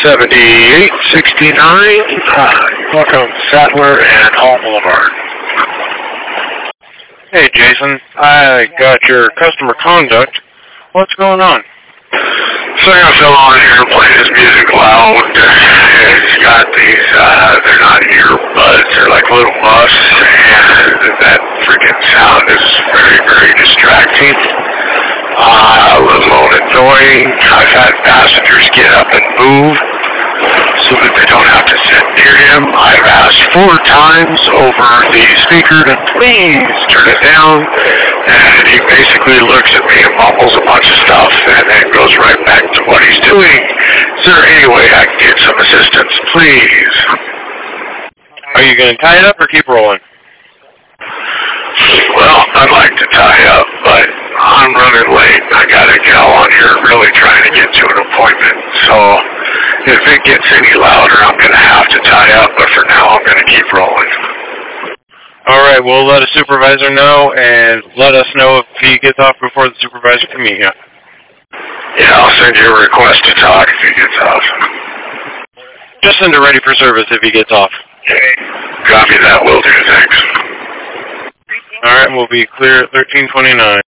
7869, welcome Sattler and Hall Boulevard. Hey Jason, I got your customer conduct. What's going on? So I got a fellow on here playing his music loud. He's got these, they're not earbuds, they're like little muffs, and that freaking sound is very, very distracting. A little annoying. I've had passengers get up and move so that they don't have to sit near him. I've asked 4 times over the speaker to please turn it down, and he basically looks at me and mumbles a bunch of stuff and then goes right back to what he's doing. Is there any way I can get some assistance, please? Are you going to tie it up or keep rolling? Well, I'd like to tie up, but I'm running late. I got a gal on here really trying to get to an appointment, so if it gets any louder, I'm going to have to tie up, but for now, I'm going to keep rolling. All right, we'll let a supervisor know, and let us know if he gets off before the supervisor can meet you. Yeah, I'll send you a request to talk if he gets off. Just send it ready for service if he gets off. Okay. Copy that, will do, thanks. All right, we'll be clear at 1329.